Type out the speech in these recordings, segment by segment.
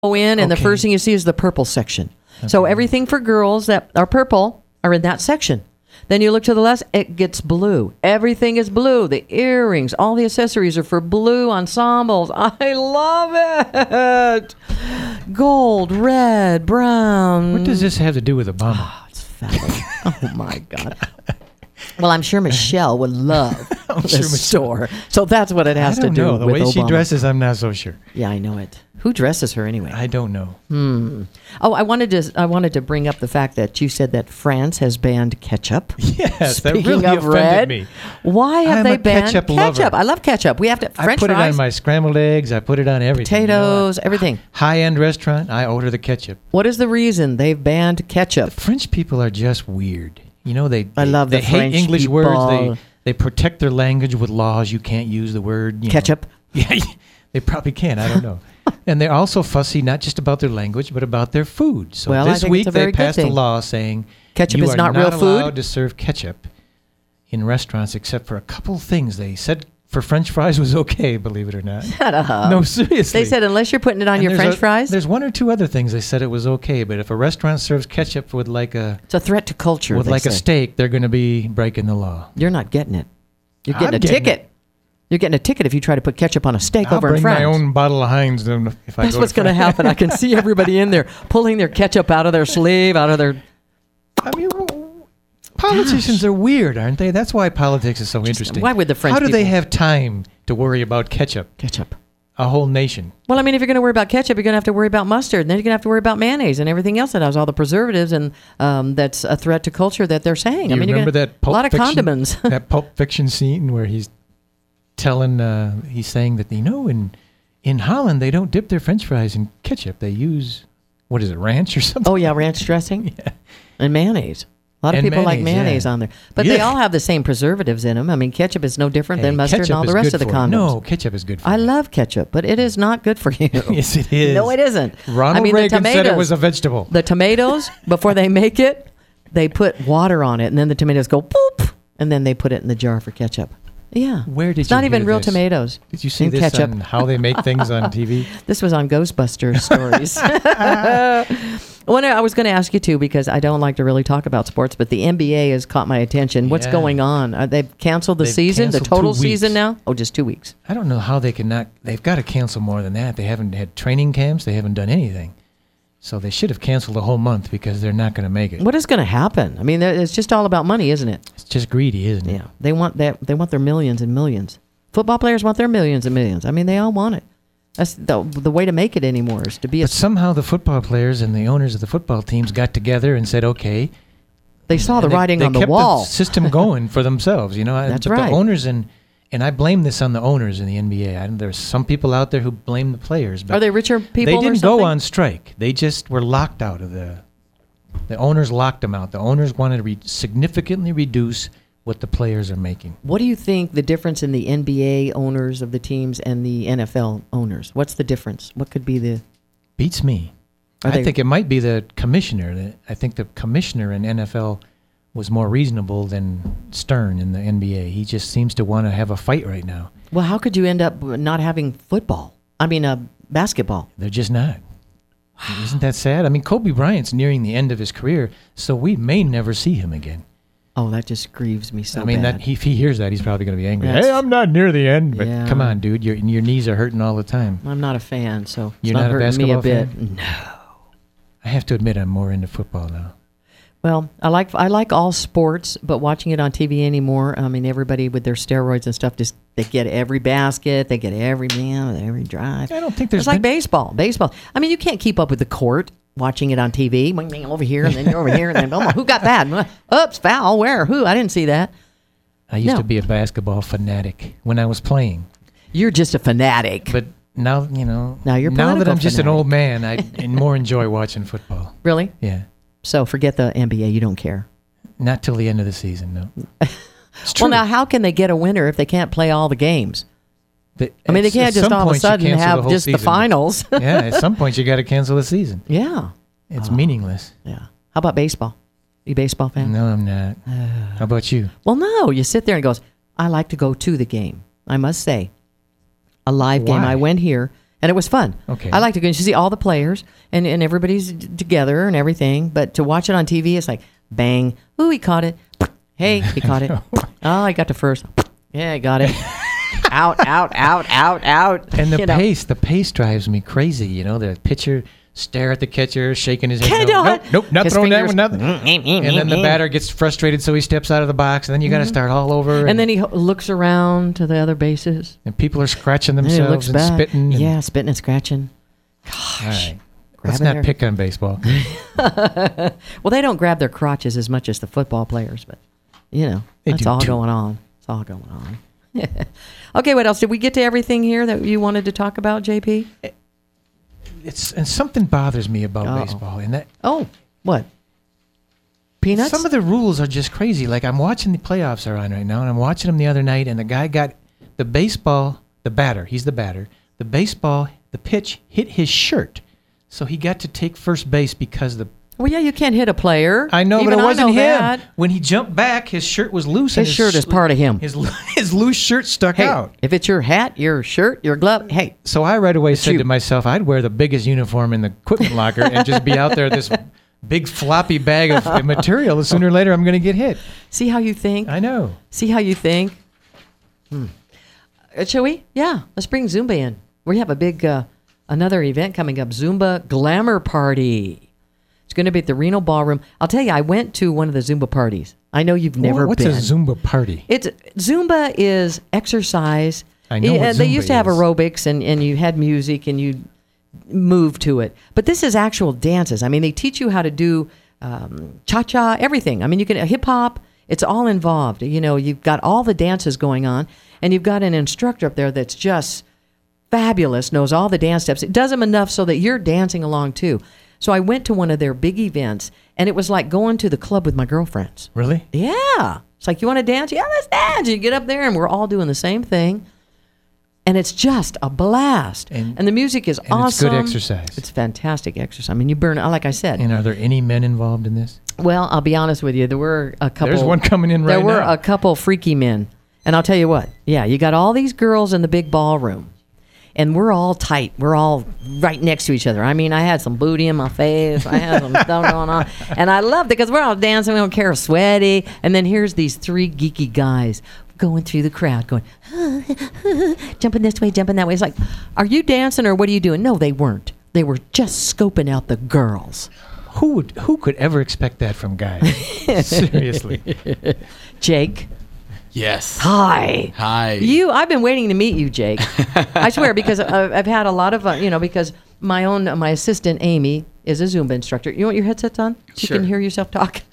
go in, and the first thing you see is the purple section. Okay. So everything for girls that are purple are in that section. Then you look to the left, it gets blue. Everything is blue. The earrings, all the accessories are for blue ensembles. I love it. Gold, red, brown. What does this have to do with Obama? Oh, it's fabulous. Oh, my God. Well, I'm sure Michelle would love this store. So that's what it has to do with Obama. The way she dresses, I'm not so sure. Yeah, I know it. Who dresses her anyway? I don't know. Oh, I wanted to bring up the fact that you said that France has banned ketchup. Yes, Speaking that really of offended red, me. Why have they banned ketchup? Lover. I love ketchup. We have to French I put fries, it on my scrambled eggs. I put it on everything. potatoes, everything. High-end restaurant, I order the ketchup. What is the reason they've banned ketchup? The French people are just weird. You know, they hate French English people. words. They protect their language with laws. You can't use the word Ketchup. Yeah, they probably can. I don't know. And they're also fussy, not just about their language, but about their food. So this week they passed a law saying ketchup is not real food. You are not allowed to serve ketchup in restaurants except for a couple things. They said for French fries was okay, believe it or not. Shut up. No, seriously. They said unless you're putting it on your French fries. There's one or two other things they said it was okay, but if a restaurant serves ketchup with it's a threat to culture. With a steak, they're going to be breaking the law. You're not getting it. You're getting a ticket. You're getting a ticket if you try to put ketchup on a steak over in France. I'll bring my own bottle of Heinz if I That's what's going to happen. I can see everybody in there pulling their ketchup out of their sleeve, out of their... I mean, politicians are weird, aren't they? That's why politics is so interesting. Why would the French How do they have time to worry about ketchup? Ketchup. A whole nation. Well, I mean, if you're going to worry about ketchup, you're going to have to worry about mustard. And then you're going to have to worry about mayonnaise and everything else that has all the preservatives. And that's a threat to culture that they're saying. You remember that Pulp a lot of Fiction, condiments. That Pulp Fiction scene where he's saying that, in Holland, they don't dip their French fries in ketchup. They use, what is it, ranch or something? Oh, yeah, ranch dressing? Yeah. And mayonnaise. A lot of people like mayonnaise on there. But they all have the same preservatives in them. I mean, ketchup is no different than mustard and all the rest of the condoms. No, ketchup is good for you. I love ketchup, but it is not good for you. Yes, it is. No, it isn't. Ronald Reagan said it was a vegetable. The tomatoes, before they make it, they put water on it, and then the tomatoes go boop, and then they put it in the jar for ketchup. Yeah. Where did it's not even real tomatoes. Did you see this ketchup on how they make things on TV? This was on Ghostbusters stories. I was going to ask you too, because I don't like to really talk about sports, but the NBA has caught my attention. What's going on? They've canceled the season, the total season now? Oh, just 2 weeks. I don't know how they can not. They've got to cancel more than that. They haven't had training camps. They haven't done anything. So they should have canceled a whole month because they're not going to make it. What is going to happen? I mean, it's just all about money, isn't it? It's just greedy, isn't it? Yeah. They want their millions and millions. Football players want their millions and millions. I mean, they all want it. That's the way to make it anymore is to be. But somehow the football players and the owners of the football teams got together and said, "Okay." They saw the writing on the wall. They kept the system going for themselves, That's right. The owners and I blame this on the owners in the NBA. There's some people out there who blame the players. But are they richer people? They didn't go on strike. They just were locked out of the owners locked them out. The owners wanted to significantly reduce what the players are making. What do you think the difference in the NBA owners of the teams and the NFL owners? What's the difference? What could be the... Beats me. I think it might be the commissioner. I think the commissioner in NFL was more reasonable than Stern in the NBA. He just seems to want to have a fight right now. Well, how could you end up not having football? I mean, basketball. They're just not. Wow. Isn't that sad? I mean, Kobe Bryant's nearing the end of his career, so we may never see him again. Oh, that just grieves me so bad. I mean, if he hears that, he's probably going to be angry. Hey, I'm not near the end. But come on, dude. Your knees are hurting all the time. I'm not a fan, so you're not hurting a basketball me a bit. Fan? No. I have to admit I'm more into football now. Well, I like all sports, but watching it on TV anymore, I mean, everybody with their steroids and stuff, just they get every basket, they get every man, every drive. I don't think there's... It's like baseball. I mean, you can't keep up with the court watching it on TV. Over here, and then you're over here, and then, oh, who got that? Oops, foul, where? Who? I didn't see that. I used to be a basketball fanatic when I was playing. You're just a fanatic. But now, now you're now that I'm just an fanatic. old man, I more enjoy watching football. Really? Yeah. So forget the NBA. You don't care. Not till the end of the season, no. It's true. Well, now how can they get a winner if they can't play all the games? They can't just all of a sudden have just the finals. Yeah, at some point you got to cancel the season. Yeah. It's meaningless. Yeah. How about baseball? You a baseball fan? No, I'm not. How about you? Well, no. You sit there and goes, I like to go to the game. I must say, a live game. I went here, And it was fun. Okay. I like to go and see all the players and everybody's together and everything. But to watch it on TV, it's like, bang. Ooh, he caught it. Hey, he caught it. Oh, I got the first. Yeah, I got it. Out. And the pace drives me crazy. You know, the pitcher stare at the catcher, shaking his head. Nope, not His throwing that fingers. one, nothing. And then the batter gets frustrated, so he steps out of the box, and then you got to start all over. And then he looks around to the other bases. And people are scratching And he looks themselves and back. spitting. Yeah, spitting and scratching. All right. Grabbing Let's not their- pick on baseball. Well, they don't grab their crotches as much as the football players, but, They that's do all too. going on. It's all going on. Okay, what else? Did we get to everything here that you wanted to talk about, JP? And something bothers me about Uh-oh. baseball, and that Oh, what? Peanuts? some of the rules are just crazy. Like, I'm watching the playoffs are on right now, and I'm watching them the other night, and the guy got the baseball, the batter, he's the batter, the baseball, the pitch hit his shirt. So he got to take first base because Well, yeah, you can't hit a player. I know, Even but it wasn't know him. that. When he jumped back, his shirt was loose. His shirt is part of him. His loose shirt stuck Hey, out. if it's your hat, your shirt, your glove, hey, So I right away said you- to myself, I'd wear the biggest uniform in the equipment locker and just be out there this big floppy bag of material. Sooner or later, I'm going to get hit. see how you think? I know. See how you think? Shall we? Yeah, let's bring Zumba in. We have a big, another event coming up, Zumba Glamour Party. It's going to be at the Reno Ballroom. I'll tell you, I went to one of the Zumba parties. I know you've never What's been. a Zumba party? It's Zumba is exercise. I know what They Zumba used to have is. aerobics and you had music and you move to it. But this is actual dances. I mean, they teach you how to do cha-cha, everything. I mean, you can hip-hop. It's all involved. You've got all the dances going on, and you've got an instructor up there that's just fabulous, knows all the dance steps. It does them enough so that you're dancing along too. So I went to one of their big events, and it was like going to the club with my girlfriends. Really? Yeah. It's like, you want to dance? Yeah, let's dance. You get up there, and we're all doing the same thing. And it's just a blast. And the music is awesome. It's good exercise. It's fantastic exercise. I mean, you burn, like I said. And are there any men involved in this? Well, I'll be honest with you. There were a couple. There's one coming in right There were now. a couple freaky men. And I'll tell you what. Yeah, you got all these girls in the big ballroom. And we're all tight. We're all right next to each other. I mean, I had some booty in my face. I had some stuff going on. And I loved it because we're all dancing. We don't care, sweaty. And then here's these three geeky guys going through the crowd going, jumping this way, jumping that way. It's like, are you dancing or what are you doing? No, they weren't. They were just scoping out the girls. Who could ever expect that from guys? Seriously. Jake. Yes. Hi. I've been waiting to meet you, Jake. I swear, because I've had a lot of, because my assistant, Amy, is a Zumba instructor. You want your headsets on? So Sure. you can hear yourself talk.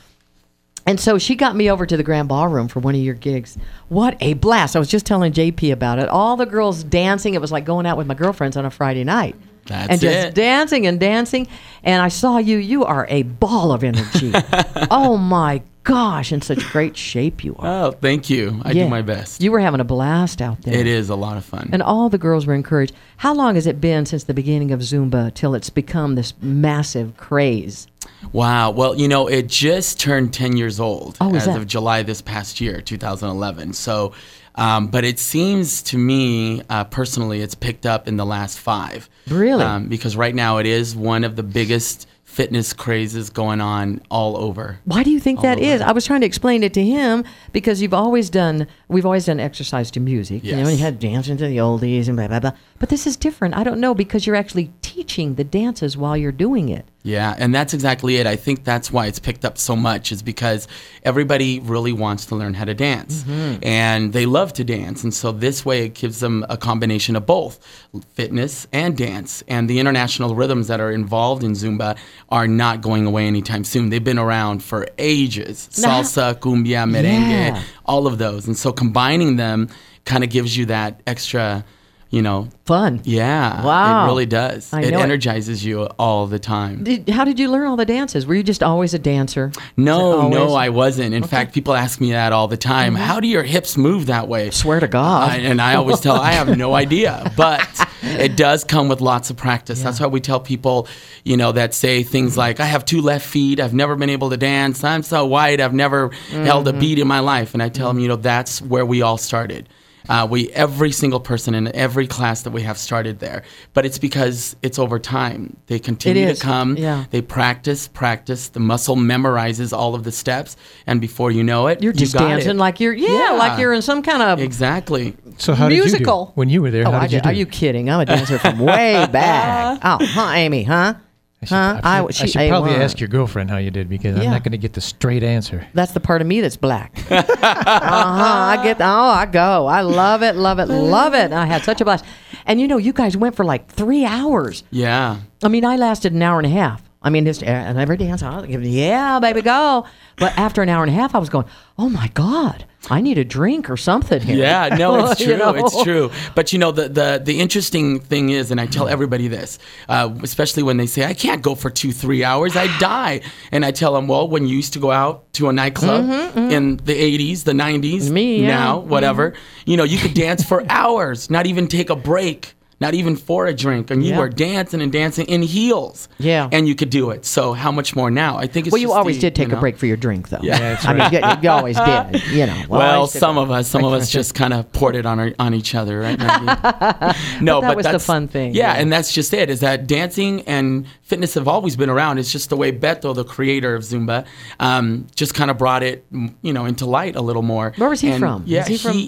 And so she got me over to the Grand Ballroom for one of your gigs. What a blast. I was just telling JP about it. All the girls dancing. It was like going out with my girlfriends on a Friday night. That's and just it. dancing and dancing. And I saw you. You are a ball of energy. Oh, my gosh. In such great shape you are. Oh, thank you. I do my best. You were having a blast out there. It is a lot of fun. And all the girls were encouraged. How long has it been since the beginning of Zumba till it's become this massive craze? Wow. Well, it just turned 10 years old is as that? of July this past year, 2011. So, but it seems to me, personally, it's picked up in the last 5. Really? Because right now it is one of the biggest fitness crazes going on all over. Why do you think that is? I was trying to explain it to him because we've always done exercise to music. Yes. You had dancing to the oldies and blah, blah, blah. But this is different. I don't know, because you're actually teaching the dances while you're doing it. Yeah, and that's exactly it. I think that's why it's picked up so much, is because everybody really wants to learn how to dance. And they love to dance. And so this way it gives them a combination of both fitness and dance. And the international rhythms that are involved in Zumba are not going away anytime soon. They've been around for ages. Now- Salsa, cumbia, merengue, Yeah. all of those. And so combining them kind of gives you that extra, Fun. yeah. Wow. It really does. I It know it. energizes you all the time. How did you learn all the dances? Were you just always a dancer? No, Always? I wasn't. In fact, people ask me that all the time. How do your hips move that way? Swear to God. And I always tell, I have no idea. But it does come with lots of practice. That's why we tell people, that say things like, I have 2 left feet. I've never been able to dance. I'm so white. I've never held a beat in my life. And I tell them, that's where we all started. Every single person in every class that we have started there, but it's because it's over time. They continue to come. Yeah. They practice. The muscle memorizes all of the steps, and before you know it, You're just you got dancing it. like like you're in some kind of Exactly. So how musical. did you do? When you were there, how did you do? Are you kidding? I'm a dancer from way back. Amy, huh? I should probably A1. ask your girlfriend how you did, because I'm Yeah. not going to get the straight answer. That's the part of me that's black. I go. I love it. I had such a blast. And you guys went for like 3 hours. Yeah. I mean, I lasted an hour and a half. I mean, and every dance, yeah, baby, go. But after an hour and a half, I was going, oh my God, I need a drink or something here. Yeah, no, it's true. You know? It's true. But the interesting thing is, and I tell everybody this, especially when they say, I can't go for 2-3 hours, I die. And I tell them, well, when you used to go out to a nightclub in the 80s, the 90s, now, whatever, you could dance for hours, not even take a break. Not even for a drink, and you were dancing and dancing in heels. Yeah, and you could do it. So how much more now? I think it's you always did take a break for your drink, though. Yeah, that's I mean, you always did. Well, some of us just kind of poured it on each other, right? No, but that was the fun thing. Yeah, and that's just it. Is that dancing and fitness have always been around. It's just the way Beto, the creator of Zumba, just kind of brought it, into light a little more. Where was he from? Yeah, Is he from?